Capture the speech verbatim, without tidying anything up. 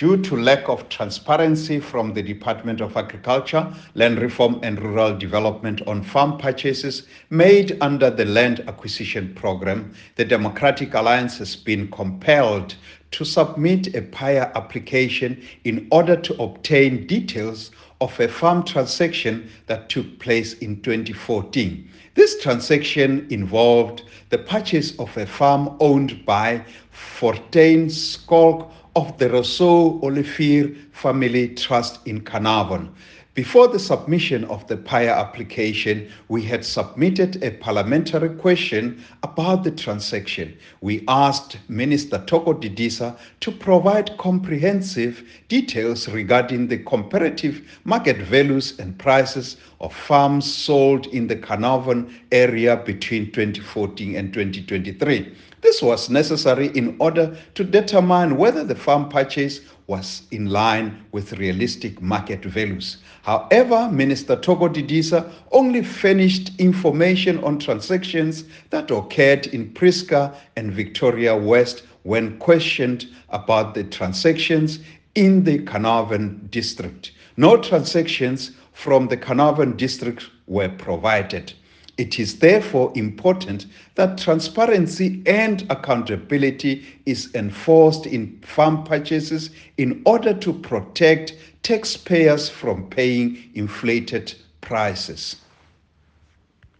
Due to lack of transparency from the Department of Agriculture, Land Reform and Rural Development on farm purchases made under the Land Acquisition Program, the Democratic Alliance has been compelled to submit a P A Y A application in order to obtain details of a farm transaction that took place in twenty fourteen. This transaction involved the purchase of a farm owned by Fortuin Skolk of the Rousseau Olivier Family Trust in Carnarvon. Before the submission of the P A Y A application, we had submitted a parliamentary question about the transaction. We asked Minister Thoko Didisa to provide comprehensive details regarding the comparative market values and prices of farms sold in the Carnarvon area between twenty fourteen and twenty twenty-three. This was necessary in order to determine whether the farm purchase was in line with realistic market values. However, Minister Thoko Didisa only furnished information on transactions that occurred in Prieska and Victoria West when questioned about the transactions in the Carnarvon district. No transactions from the Carnarvon district were provided. It is therefore important that transparency and accountability is enforced in farm purchases in order to protect taxpayers from paying inflated prices.